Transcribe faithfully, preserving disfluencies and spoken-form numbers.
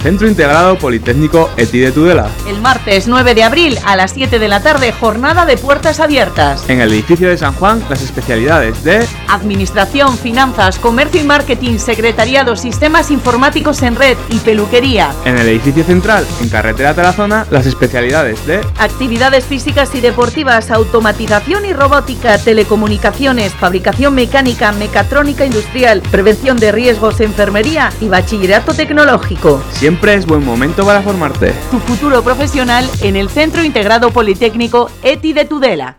Centro Integrado Politécnico ETI de Tudela. El martes nueve de abril a las siete de la tarde, jornada de puertas abiertas. En el edificio de San Juan, las especialidades de Administración, Finanzas, Comercio y Marketing, Secretariado, Sistemas Informáticos en Red y Peluquería. En el edificio central, en Carretera Tarazona, las especialidades de Actividades físicas y deportivas, Automatización y Robótica, Telecomunicaciones, Fabricación Mecánica, Mecatrónica Industrial, Prevención de Riesgos, Enfermería y Bachillerato Tecnológico. Siempre es buen momento para formarte. Tu futuro profesional en el Centro Integrado Politécnico ETI de Tudela.